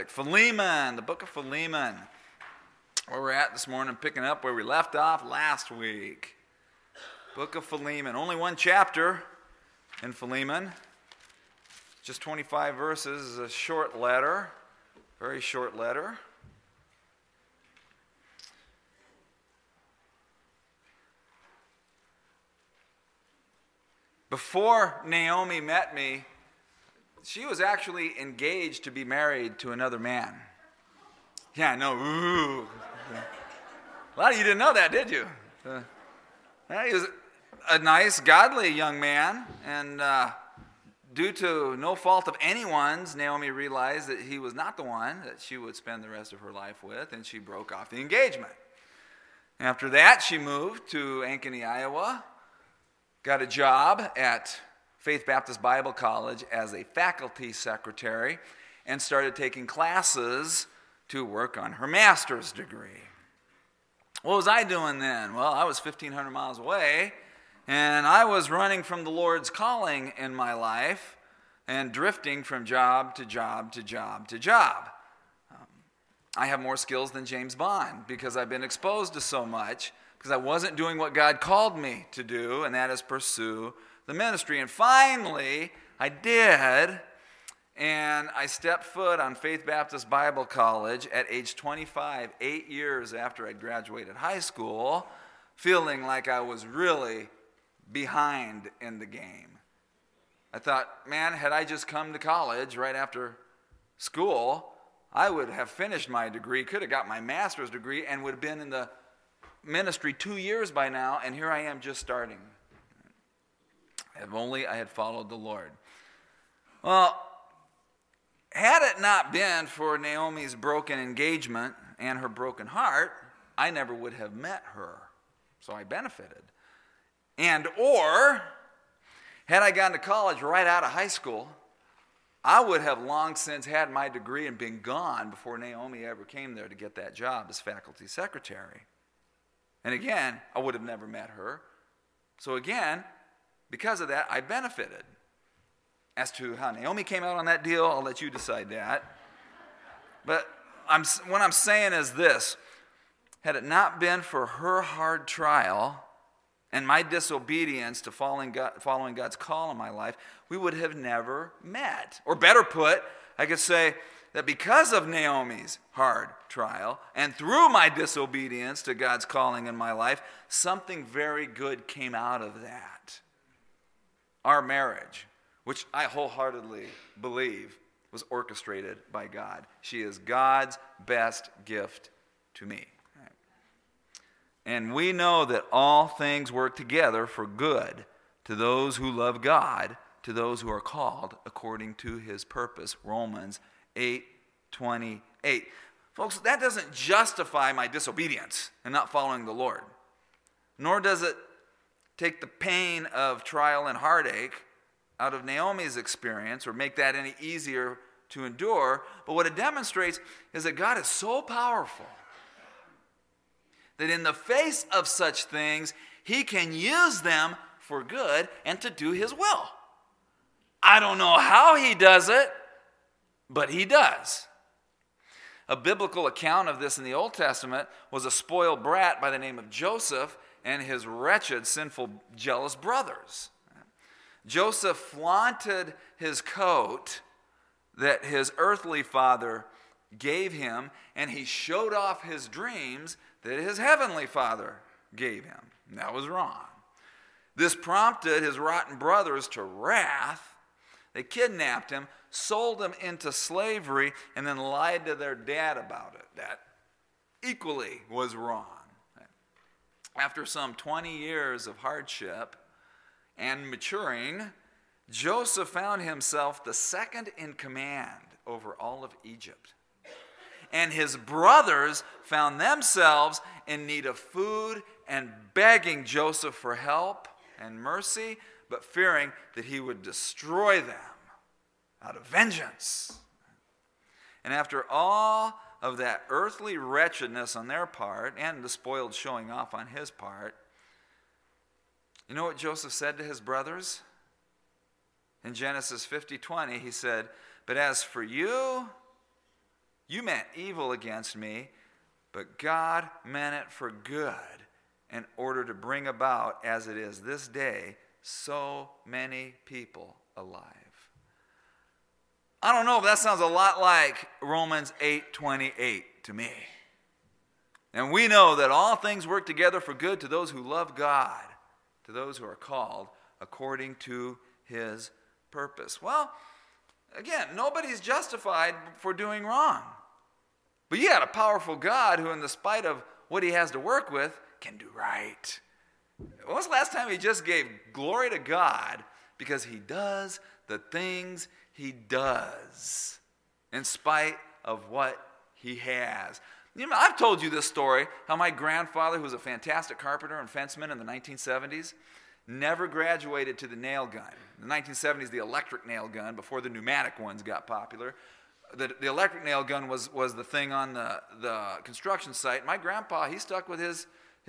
Philemon, the book of Philemon, where we're at this morning, picking up where we left off last week. Book of Philemon, only one chapter in Philemon, just 25 verses. It's a short letter, very short letter. Before Naomi met me, she was actually engaged to be married to another man. Yeah, I know. Ooh. A lot of you didn't know that, did you? He was a nice, godly young man, and due to no fault of anyone's, Naomi realized that he was not the one that she would spend the rest of her life with, and she broke off the engagement. After that, she moved to Ankeny, Iowa, got a job at Faith Baptist Bible College as a faculty secretary, and started taking classes to work on her master's degree. What was I doing then? Well, I was 1,500 miles away, and I was running from the Lord's calling in my life and drifting from job to job to job to job. I have more skills than James Bond because I've been exposed to so much, because I wasn't doing what God called me to do, and that is pursue the ministry. And finally, I did, and I stepped foot on Faith Baptist Bible College at age 25, 8 years after I graduated high school, feeling like I was really behind in the game. I thought, man, had I just come to college right after school, I would have finished my degree, could have got my master's degree, and would have been in the ministry 2 years by now, and here I am just starting. If only I had followed the Lord. Well, had it not been for Naomi's broken engagement and her broken heart, I never would have met her. So I benefited. Or, had I gone to college right out of high school, I would have long since had my degree and been gone before Naomi ever came there to get that job as faculty secretary. And again, I would have never met her. So again, because of that, I benefited. As to how Naomi came out on that deal, I'll let you decide that. But what I'm saying is this: had it not been for her hard trial and my disobedience to following God's call in my life, we would have never met. Or better put, I could say that because of Naomi's hard trial and through my disobedience to God's calling in my life, something very good came out of that. Our marriage, which I wholeheartedly believe was orchestrated by God. She is God's best gift to me. And we know that all things work together for good to those who love God, to those who are called according to his purpose. Romans 8:28. Folks, that doesn't justify my disobedience and not following the Lord. Nor does it take the pain of trial and heartache out of Naomi's experience or make that any easier to endure. But what it demonstrates is that God is so powerful that in the face of such things, he can use them for good and to do his will. I don't know how he does it, but he does. A biblical account of this in the Old Testament was a spoiled brat by the name of Joseph and his wretched, sinful, jealous brothers. Joseph flaunted his coat that his earthly father gave him, and he showed off his dreams that his heavenly father gave him. And that was wrong. This prompted his rotten brothers to wrath. They kidnapped him, sold him into slavery, and then lied to their dad about it. That equally was wrong. After some 20 years of hardship and maturing, Joseph found himself the second in command over all of Egypt. And his brothers found themselves in need of food and begging Joseph for help and mercy, but fearing that he would destroy them out of vengeance. And after all of that earthly wretchedness on their part and the spoiled showing off on his part, you know what Joseph said to his brothers? In Genesis 50:20, he said, "But as for you, You meant evil against me, but God meant it for good in order to bring about, as it is this day, so many people alive. I don't know, but that sounds a lot like Romans 8:28 to me. And we know that all things work together for good to those who love God, to those who are called according to his purpose. Well, again, nobody's justified for doing wrong. But you got a powerful God who, in the spite of what he has to work with, can do right. When was the last time he just gave glory to God because he does the things he does in spite of what he has? You know, I've told you this story, how my grandfather, who was a fantastic carpenter and fenceman in the 1970s, never graduated to the nail gun. In the 1970s, the electric nail gun, before the pneumatic ones got popular, the electric nail gun was the thing on the construction site. My grandpa, he stuck with his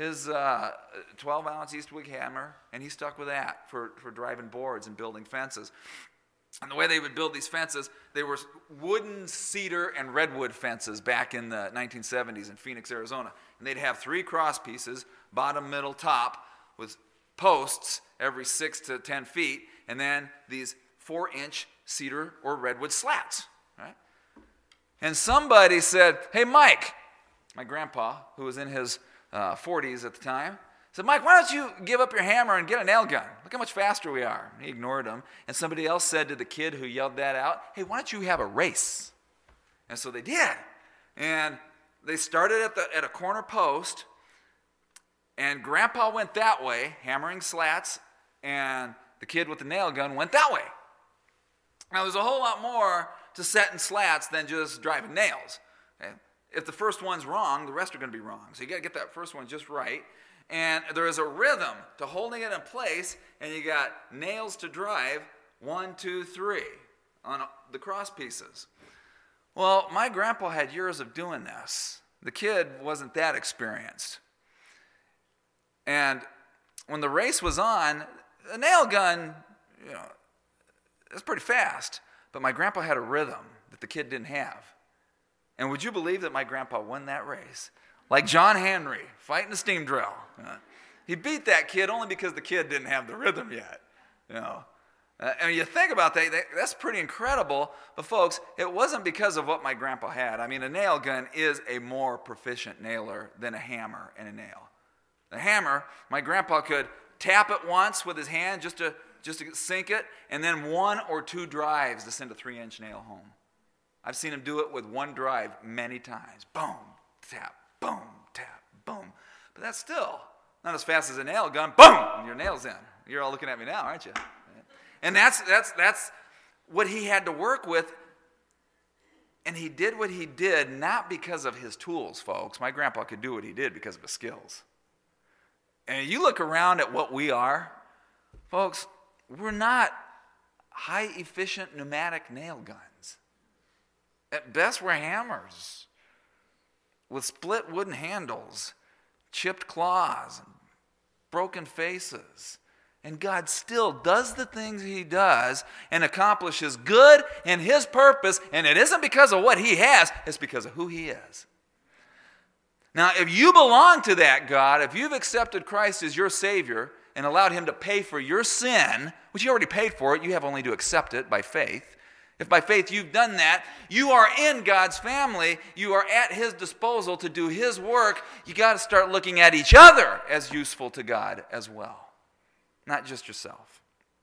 12-ounce Eastwick hammer, and he stuck with that for driving boards and building fences. And the way they would build these fences, they were wooden, cedar, and redwood fences back in the 1970s in Phoenix, Arizona. And they'd have 3 cross pieces, bottom, middle, top, with posts every 6 to 10 feet, and then these 4-inch cedar or redwood slats, right? And somebody said, "Hey, Mike," my grandpa, who was in his 40s at the time, said, "Mike, why don't you give up your hammer and get a nail gun? Look how much faster we are." And he ignored him. And somebody else said to the kid who yelled that out, "Hey, why don't you have a race?" And so they did. And they started at a corner post, and Grandpa went that way, hammering slats, and the kid with the nail gun went that way. Now, there's a whole lot more to setting slats than just driving nails. Okay? If the first one's wrong, the rest are going to be wrong. So you got to get that first one just right. And there is a rhythm to holding it in place, and you got nails to drive, 1, 2, 3 on the cross pieces. Well, my grandpa had years of doing this. The kid wasn't that experienced. And when the race was on, the nail gun, it's pretty fast. But my grandpa had a rhythm that the kid didn't have. And would you believe that my grandpa won that race? Like John Henry fighting a steam drill. He beat that kid only because the kid didn't have the rhythm yet. And you think about that, that's pretty incredible. But folks, it wasn't because of what my grandpa had. I mean, a nail gun is a more proficient nailer than a hammer and a nail. The hammer, my grandpa could tap it once with his hand just to sink it, and then 1 or 2 drives to send a 3-inch nail home. I've seen him do it with 1 drive many times. Boom, tap, boom, tap, boom. But that's still not as fast as a nail gun. Boom, and your nail's in. You're all looking at me now, aren't you? And that's what he had to work with. And he did what he did not because of his tools, folks. My grandpa could do what he did because of his skills. And you look around at what we are, folks, we're not high-efficient pneumatic nail guns. At best, we're hammers with split wooden handles, chipped claws, and broken faces. And God still does the things he does and accomplishes good in his purpose, and it isn't because of what he has, it's because of who he is. Now, if you belong to that God, if you've accepted Christ as your Savior and allowed him to pay for your sin, which he already paid for it, you have only to accept it by faith. If by faith you've done that, you are in God's family. You are at his disposal to do his work. You got to start looking at each other as useful to God as well, not just yourself.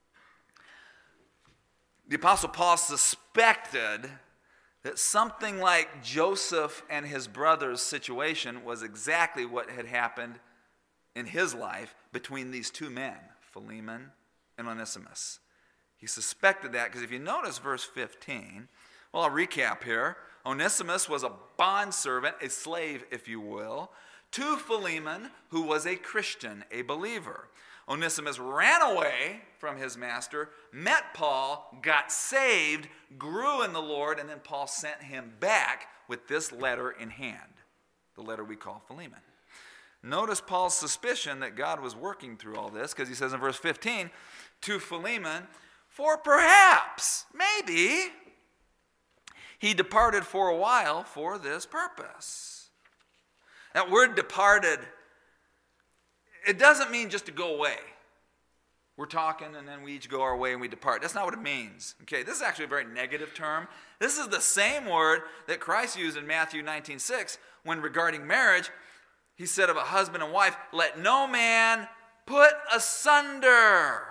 The Apostle Paul suspected that something like Joseph and his brother's situation was exactly what had happened in his life between these 2 men, Philemon and Onesimus. He suspected that because if you notice verse 15, well, I'll recap here. Onesimus was a bondservant, a slave, if you will, to Philemon, who was a Christian, a believer. Onesimus ran away from his master, met Paul, got saved, grew in the Lord, and then Paul sent him back with this letter in hand, the letter we call Philemon. Notice Paul's suspicion that God was working through all this, because he says in verse 15, to Philemon, for perhaps, maybe, He departed for a while for this purpose. That word departed, it doesn't mean just to go away. We're talking and then we each go our way and we depart. That's not what it means. Okay, this is actually a very negative term. This is the same word that Christ used in Matthew 19:6 when regarding marriage, he said of a husband and wife, let no man put asunder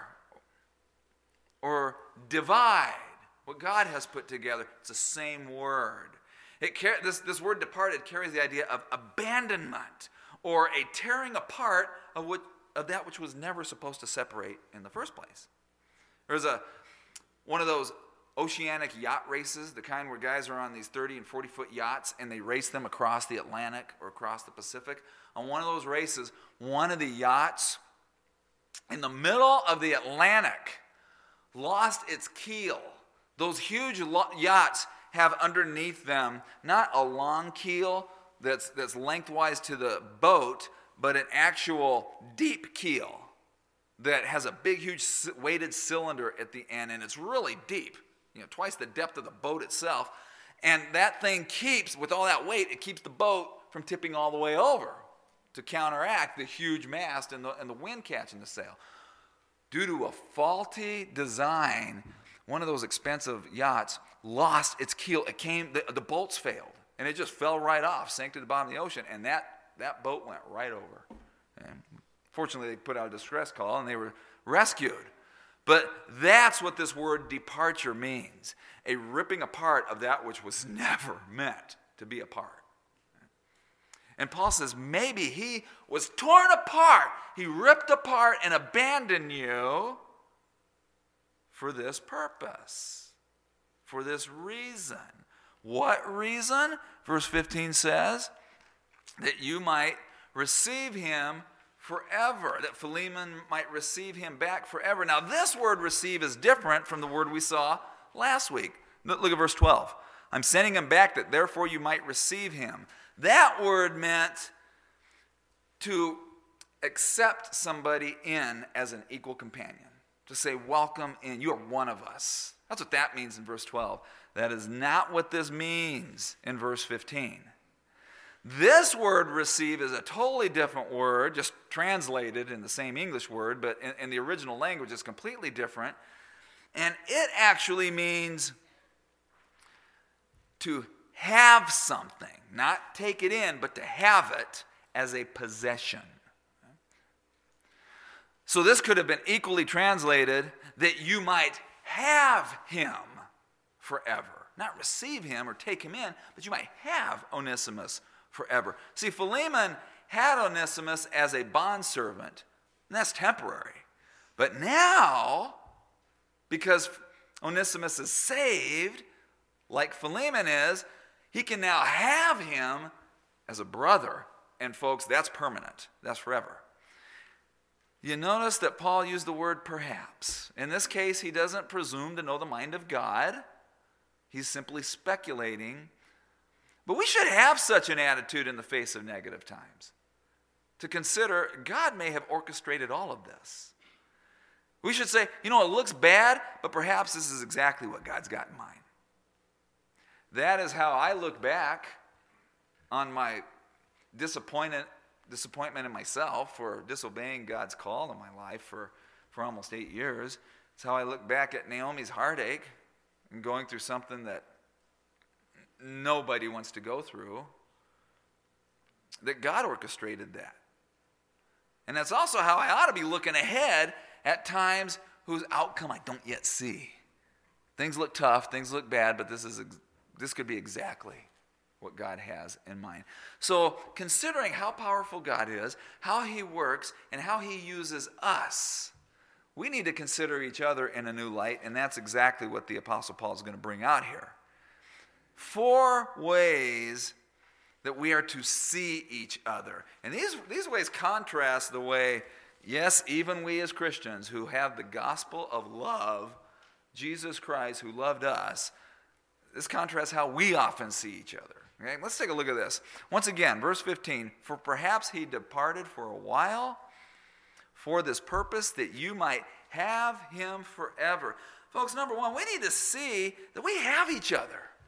or divide what God has put together. It's the same word. This word departed carries the idea of abandonment or a tearing apart of that which was never supposed to separate in the first place. There's one of those oceanic yacht races, the kind where guys are on these 30 and 40-foot yachts and they race them across the Atlantic or across the Pacific. On one of those races, one of the yachts in the middle of the Atlantic lost its keel. Those huge yachts have underneath them not a long keel that's lengthwise to the boat, but an actual deep keel that has a big, huge weighted cylinder at the end, and it's really deep, twice the depth of the boat itself. And that thing keeps, with all that weight, it keeps the boat from tipping all the way over to counteract the huge mast and the wind catching the sail. Due to a faulty design, one of those expensive yachts lost its keel. The bolts failed, and it just fell right off, sank to the bottom of the ocean, and that boat went right over. And fortunately, they put out a distress call, and they were rescued. But that's what this word departure means, a ripping apart of that which was never meant to be apart. And Paul says, maybe he was torn apart. He ripped apart and abandoned you for this purpose, for this reason. What reason? Verse 15 says, that you might receive him forever, that Philemon might receive him back forever. Now, this word receive is different from the word we saw last week. Look at verse 12. I'm sending him back that therefore you might receive him. That word meant to accept somebody in as an equal companion, to say, welcome in, you are one of us. That's what that means in verse 12. That is not what this means in verse 15. This word receive is a totally different word, just translated in the same English word, but in the original language it's completely different. And it actually means to have something, not take it in, but to have it as a possession. So this could have been equally translated that you might have him forever. Not receive him or take him in, but you might have Onesimus forever. See, Philemon had Onesimus as a bondservant, and that's temporary. But now, because Onesimus is saved, like Philemon is, he can now have him as a brother. And folks, that's permanent. That's forever. You notice that Paul used the word perhaps. In this case, he doesn't presume to know the mind of God. He's simply speculating. But we should have such an attitude in the face of negative times, to consider God may have orchestrated all of this. We should say, it looks bad, but perhaps this is exactly what God's got in mind. That is how I look back on my disappointment in myself for disobeying God's call in my life for almost 8 years. It's how I look back at Naomi's heartache and going through something that nobody wants to go through, that God orchestrated that. And that's also how I ought to be looking ahead at times whose outcome I don't yet see. Things look tough, things look bad, but this could be exactly what God has in mind. So, considering how powerful God is, how he works, and how he uses us, we need to consider each other in a new light, and that's exactly what the Apostle Paul is going to bring out here. 4 ways that we are to see each other. And these ways contrast the way, yes, even we as Christians who have the gospel of love, Jesus Christ who loved us, this contrasts how we often see each other. Okay? Let's take a look at this. Once again, verse 15, for perhaps he departed for a while for this purpose that you might have him forever. Folks, number one, we need to see that we have each other.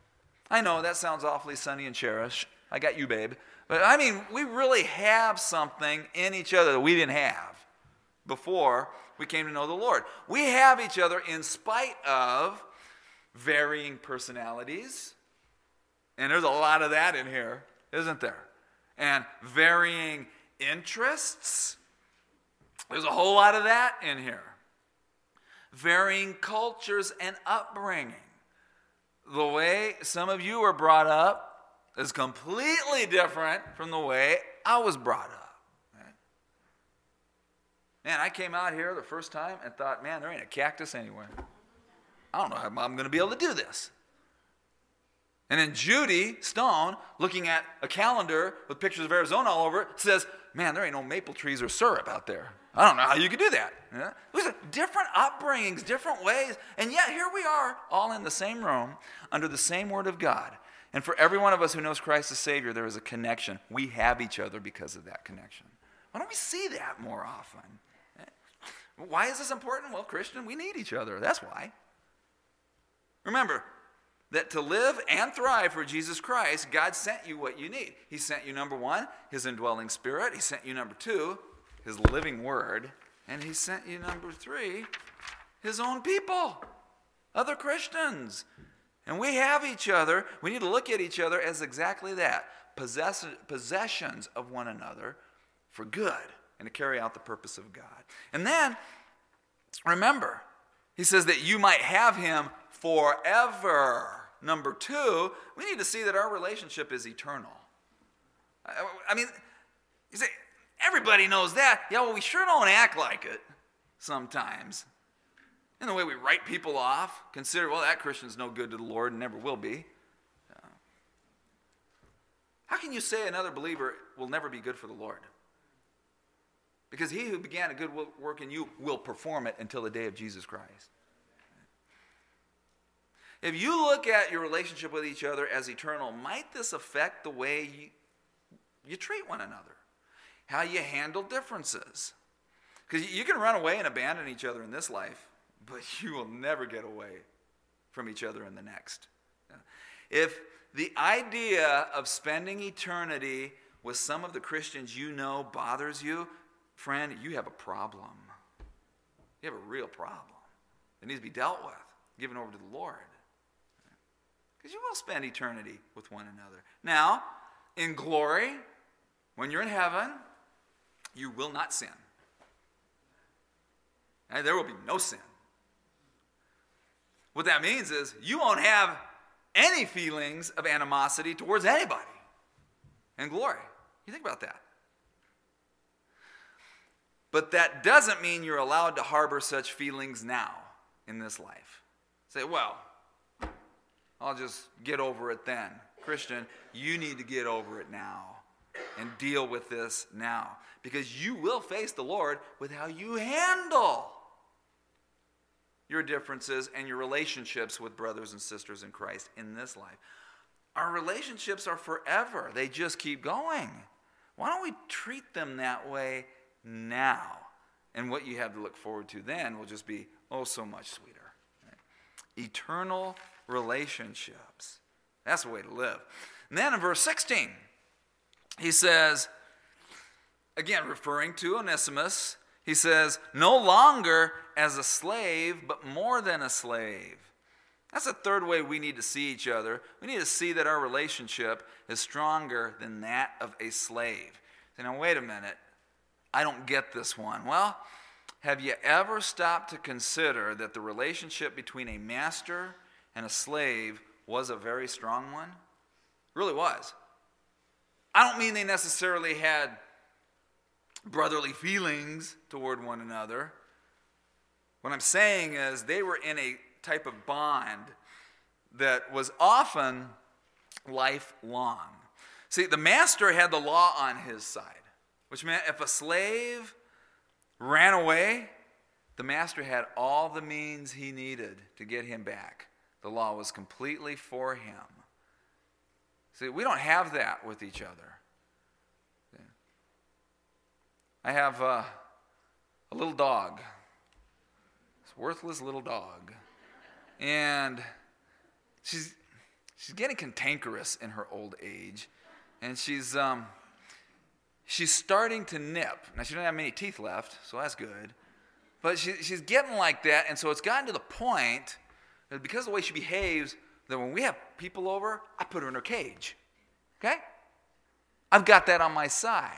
I know that sounds awfully sunny and cherish. I got you, babe. But I mean, we really have something in each other that we didn't have before we came to know the Lord. We have each other in spite of varying personalities. And there's a lot of that in here, isn't there? And varying interests. There's a whole lot of that in here. Varying cultures and upbringing. The way some of you were brought up is completely different from the way I was brought up. Right? Man, I came out here the first time and thought, man, there ain't a cactus anywhere. I don't know how I'm going to be able to do this. And then Judy Stone, looking at a calendar with pictures of Arizona all over it, says, man, there ain't no maple trees or syrup out there. I don't know how you could do that. Yeah? Listen, different upbringings, different ways, and yet here we are, all in the same room, under the same Word of God. And for every one of us who knows Christ as Savior, there is a connection. We have each other because of that connection. Why don't we see that more often? Why is this important? Well, Christian, we need each other. That's why. Remember that to live and thrive for Jesus Christ, God sent you what you need. He sent you, number one, His indwelling Spirit. He sent you, number two, His living Word. And He sent you, number three, His own people, other Christians. And we have each other. We need to look at each other as exactly that, possessions of one another for good and to carry out the purpose of God. And then, remember, He says that you might have Him forever. Number two, we need to see that our relationship is eternal. I mean, you say, everybody knows that. Yeah, well, we sure don't act like it sometimes. In the way we write people off, consider, well, that Christian's no good to the Lord and never will be. How can you say another believer will never be good for the Lord? Because He who began a good work in you will perform it until the day of Jesus Christ. If you look at your relationship with each other as eternal, might this affect the way you treat one another? How you handle differences? Because you can run away and abandon each other in this life, but you will never get away from each other in the next. If the idea of spending eternity with some of the Christians you know bothers you, friend, you have a problem. You have a real problem. It needs to be dealt with, given over to the Lord. Because you will spend eternity with one another. Now, in glory, when you're in heaven, you will not sin. And there will be no sin. What that means is you won't have any feelings of animosity towards anybody in glory. You think about that. But that doesn't mean you're allowed to harbor such feelings now in this life. Say, well, I'll just get over it then. Christian, you need to get over it now and deal with this now. Because you will face the Lord with how you handle your differences and your relationships with brothers and sisters in Christ in this life. Our relationships are forever. They just keep going. Why don't we treat them that way now? And what you have to look forward to then will just be, oh, so much sweeter. Right? Eternal relationships. That's the way to live. And then in verse 16, he says, again, referring to Onesimus, he says, no longer as a slave, but more than a slave. That's the third way we need to see each other. We need to see that our relationship is stronger than that of a slave. So now, wait a minute. I don't get this one. Well, have you ever stopped to consider that the relationship between a master and a slave was a very strong one? It really was. I don't mean they necessarily had brotherly feelings toward one another. What I'm saying is they were in a type of bond that was often lifelong. See, the master had the law on his side, which meant if a slave ran away, the master had all the means he needed to get him back. The law was completely for him. See, we don't have that with each other. I have a little dog. It's a worthless little dog. And she's she's getting cantankerous in her old age, and she's starting to nip. Now, she doesn't have many teeth left, so that's good. But she's getting like that, and so it's gotten to the point that because of the way she behaves, that when we have people over, I put her in her cage. Okay? I've got that on my side.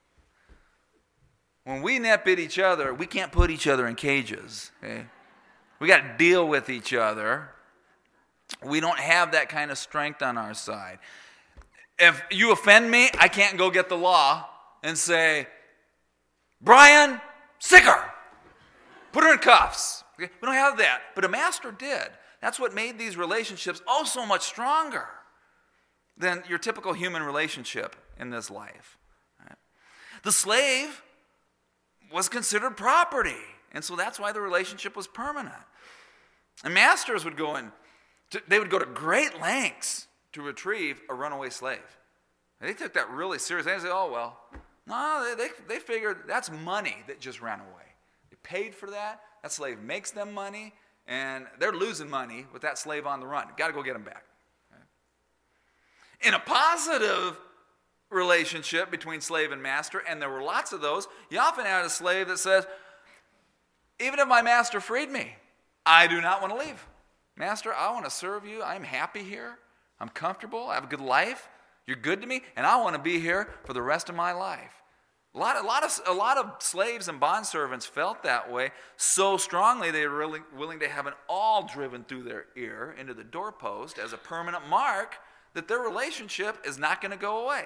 When we nip at each other, we can't put each other in cages. Okay? We got to deal with each other. We don't have that kind of strength on our side. If you offend me, I can't go get the law and say, Brian, sick her. Put her in cuffs. Okay? We don't have that. But a master did. That's what made these relationships so much stronger than your typical human relationship in this life. Right? The slave was considered property, and so that's why the relationship was permanent. And masters would go to great lengths to retrieve a runaway slave. And they took that really seriously. They said, oh, well, no, they figured that's money that just ran away. They paid for that. That slave makes them money, and they're losing money with that slave on the run. Got to go get him back. Okay? In a positive relationship between slave and master, and there were lots of those, you often had a slave that says, even if my master freed me, I do not want to leave. Master, I want to serve you. I'm happy here. I'm comfortable. I have a good life. You're good to me, and I want to be here for the rest of my life. A lot of slaves and bondservants felt that way so strongly they were really willing to have an awl driven through their ear into the doorpost as a permanent mark that their relationship is not going to go away.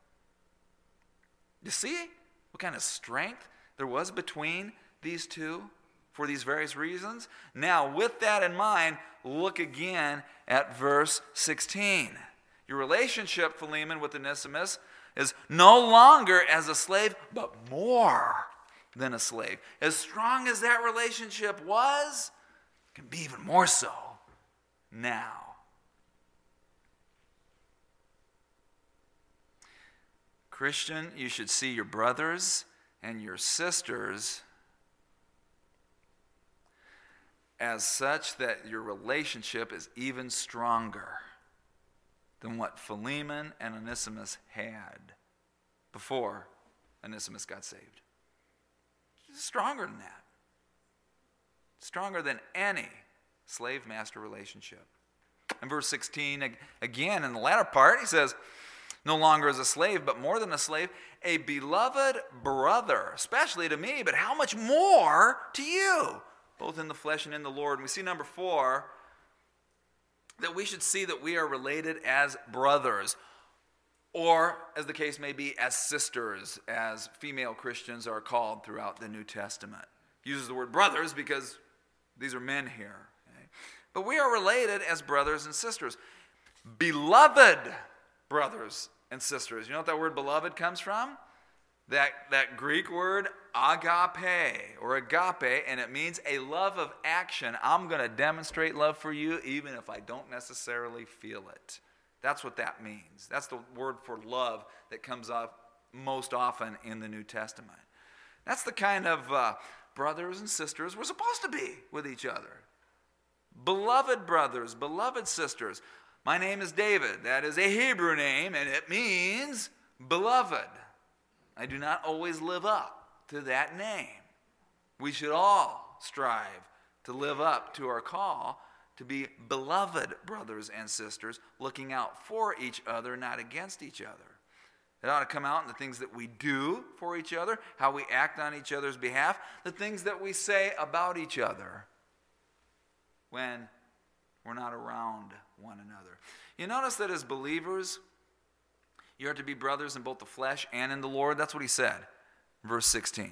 You see what kind of strength there was between these two for these various reasons? Now, with that in mind, look again at verse 16. Your relationship, Philemon, with Onesimus is no longer as a slave, but more than a slave. As strong as that relationship was, it can be even more so now. Christian, you should see your brothers and your sisters as such that your relationship is even stronger than what Philemon and Onesimus had before Onesimus got saved. It's stronger than that. Stronger than any slave-master relationship. In verse 16, again, in the latter part, he says, no longer as a slave, but more than a slave, a beloved brother, especially to me, but how much more to you, both in the flesh and in the Lord. And we see number 4, that we should see that we are related as brothers, or, as the case may be, as sisters, as female Christians are called throughout the New Testament. He uses the word brothers because these are men here. Okay? But we are related as brothers and sisters. Beloved brothers and sisters. You know what that word beloved comes from? That Greek word agape or agape, and it means a love of action. I'm going to demonstrate love for you even if I don't necessarily feel it. That's what that means. That's the word for love that comes up most often in the New Testament. That's the kind of brothers and sisters we're supposed to be with each other. Beloved brothers, beloved sisters. My name is David. That is a Hebrew name, and it means beloved. I do not always live up to that name. We should all strive to live up to our call to be beloved brothers and sisters, looking out for each other, not against each other. It ought to come out in the things that we do for each other, how we act on each other's behalf, the things that we say about each other when we're not around one another. You notice that as believers, you are to be brothers in both the flesh and in the Lord. That's what he said, verse 16. He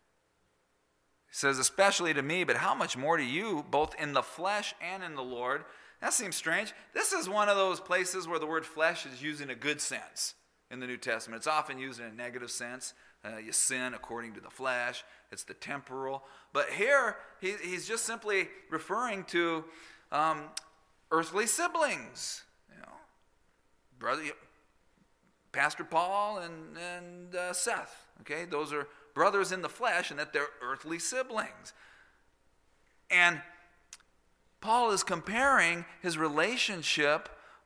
says, especially to me, but how much more to you, both in the flesh and in the Lord. That seems strange. This is one of those places where the word flesh is used in a good sense in the New Testament. It's often used in a negative sense. You sin according to the flesh. It's the temporal. But here, he's just simply referring to earthly siblings. You know, brother, Pastor Paul and Seth. Okay, those are brothers in the flesh, and that they're earthly siblings. And Paul is comparing his relationship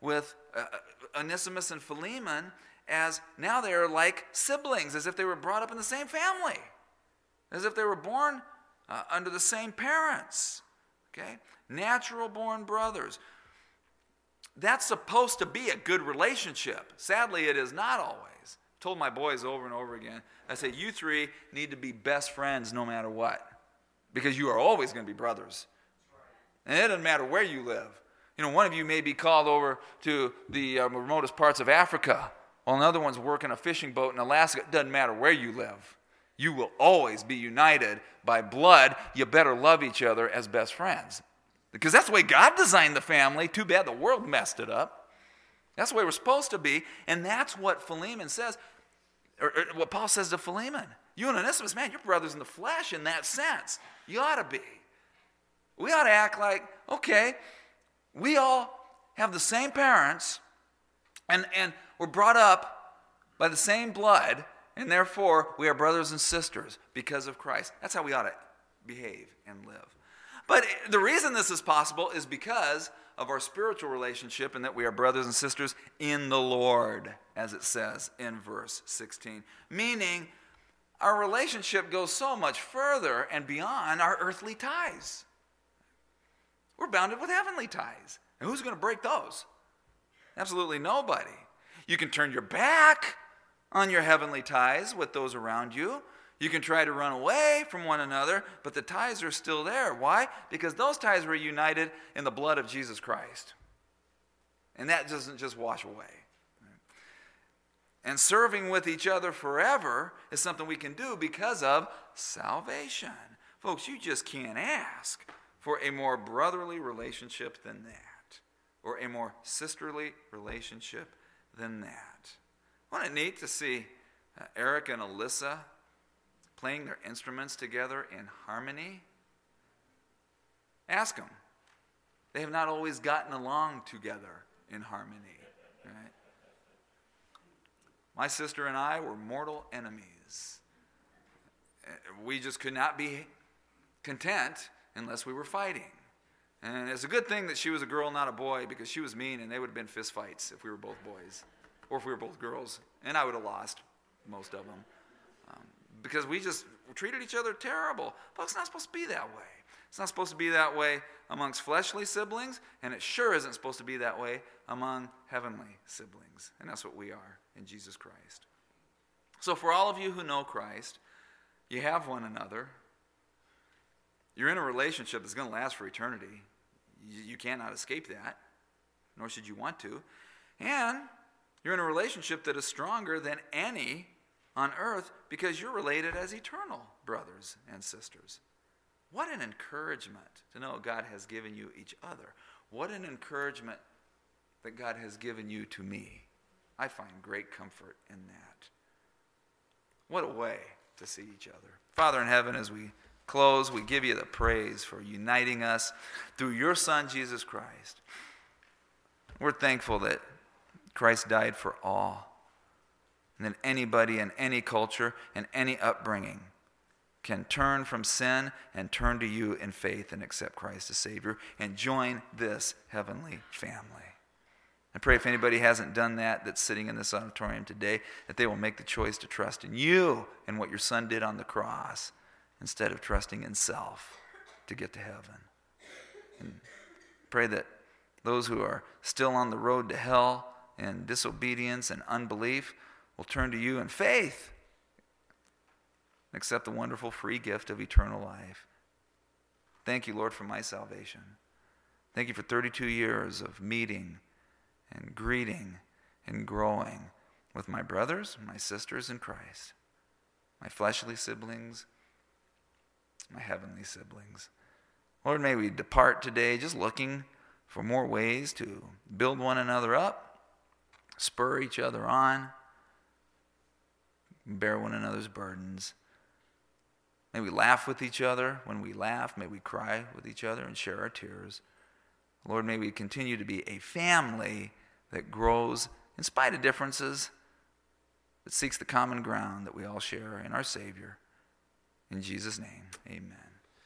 with Onesimus and Philemon as now they are like siblings, as if they were brought up in the same family, as if they were born under the same parents. Okay? Natural born brothers. That's supposed to be a good relationship. Sadly, it is not always. I've told my boys over and over again, I say, you three need to be best friends no matter what, because you are always going to be brothers. And it doesn't matter where you live. One of you may be called over to the remotest parts of Africa, while another one's working a fishing boat in Alaska. It doesn't matter where you live. You will always be united by blood. You better love each other as best friends. Because that's the way God designed the family. Too bad the world messed it up. That's the way we're supposed to be. And that's what Philemon says, or what Paul says to Philemon. You and Onesimus, man, you're brothers in the flesh in that sense. You ought to be. We ought to act like, okay, we all have the same parents, and we're brought up by the same blood, and therefore we are brothers and sisters because of Christ. That's how we ought to behave and live. But the reason this is possible is because of our spiritual relationship and that we are brothers and sisters in the Lord, as it says in verse 16. Meaning, our relationship goes so much further and beyond our earthly ties. We're bounded with heavenly ties. And who's going to break those? Absolutely nobody. You can turn your back on your heavenly ties with those around you. You can try to run away from one another, but the ties are still there. Why? Because those ties were united in the blood of Jesus Christ. And that doesn't just wash away. And serving with each other forever is something we can do because of salvation. Folks, you just can't ask for a more brotherly relationship than that, or a more sisterly relationship than that. Wasn't it neat to see Eric and Alyssa playing their instruments together in harmony? Ask them. They have not always gotten along together in harmony. Right? My sister and I were mortal enemies. We just could not be content unless we were fighting. And it's a good thing that she was a girl, not a boy, because she was mean and they would have been fist fights if we were both boys. Or if we were both girls. And I would have lost most of them. Because we just treated each other terrible. Folks, it's not supposed to be that way. It's not supposed to be that way amongst fleshly siblings, and it sure isn't supposed to be that way among heavenly siblings. And that's what we are in Jesus Christ. So for all of you who know Christ, you have one another. You're in a relationship that's going to last for eternity. You cannot escape that, nor should you want to. And you're in a relationship that is stronger than any on earth because you're related as eternal brothers and sisters. What an encouragement to know God has given you each other. What an encouragement that God has given you to me. I find great comfort in that. What a way to see each other. Father in heaven, as we close, we give you the praise for uniting us through your Son, Jesus Christ. We're thankful that Christ died for all, and that anybody in any culture and any upbringing can turn from sin and turn to you in faith and accept Christ as Savior and join this heavenly family. I pray if anybody hasn't done that, that's sitting in this auditorium today, that they will make the choice to trust in you and what your Son did on the cross instead of trusting in self to get to heaven. And pray that those who are still on the road to hell in disobedience and unbelief will turn to you in faith and accept the wonderful free gift of eternal life. Thank you, Lord, for my salvation. Thank you for 32 years of meeting and greeting and growing with my brothers and my sisters in Christ, my fleshly siblings, my heavenly siblings. Lord, may we depart today just looking for more ways to build one another up, spur each other on, bear one another's burdens. May we laugh with each other when we laugh. May we cry with each other and share our tears. Lord, may we continue to be a family that grows in spite of differences, that seeks the common ground that we all share in our Savior. In Jesus' name, amen.